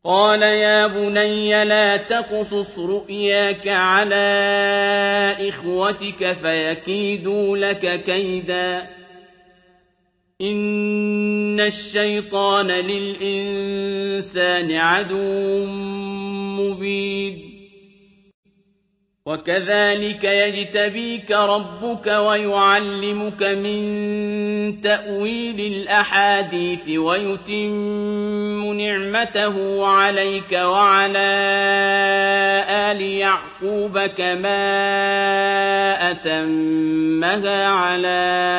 قال يا بني لا تقصص رؤياك على إخوتك فيكيدوا لك كيدا إن الشيطان للإنسان عدو مبين وكذلك يجتبيك ربك ويعلمك من تأويل الأحاديث ويتم نعمته عليك وعلى آل يعقوب كما أتمها على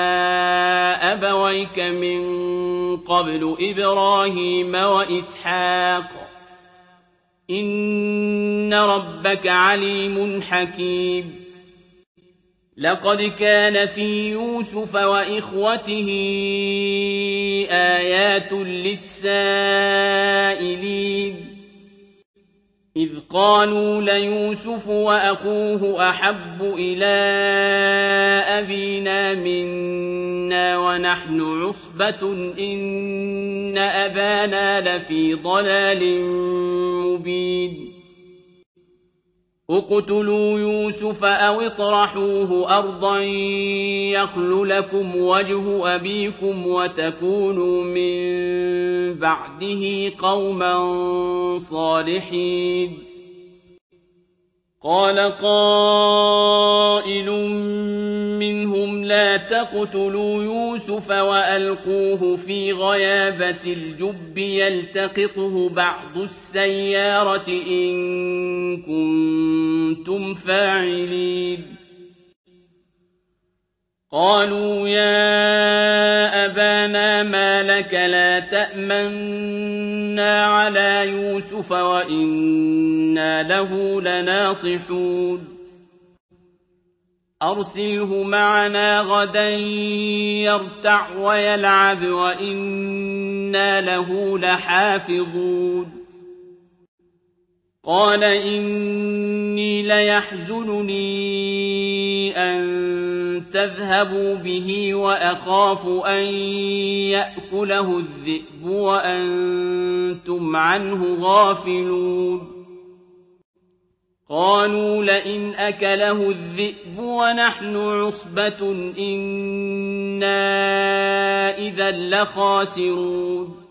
أبويك من قبل إبراهيم وإسحاق إن ربك عليم حكيم لقد كان في يوسف وإخوته آيات للسائلين إذ قالوا ليوسف وأخوه أحب إلى أبينا منا ونحن عصبة إن أبانا لفي ضلال مبين اقتلوا يوسف أو اطرحوه أرضا يخل لكم وجه أبيكم وتكونوا من بعده قوما صالحين قال قائل منهم لا تقتلوا يوسف وألقوه في غيابة الجب يلتقطه بعض السيارة إن كنتم فاعلين قالوا يا أبانا ما لك لا تأمنا على يوسف وإنا له لناصحون أرسله معنا غدا يرتع ويلعب وإنا له لحافظون قال إني ليحزنني أن تذهبوا به وأخاف أن يأكله الذئب وأنتم عنه غافلون قالوا لئن أكله الذئب ونحن عصبة إنا إذا لخاسرون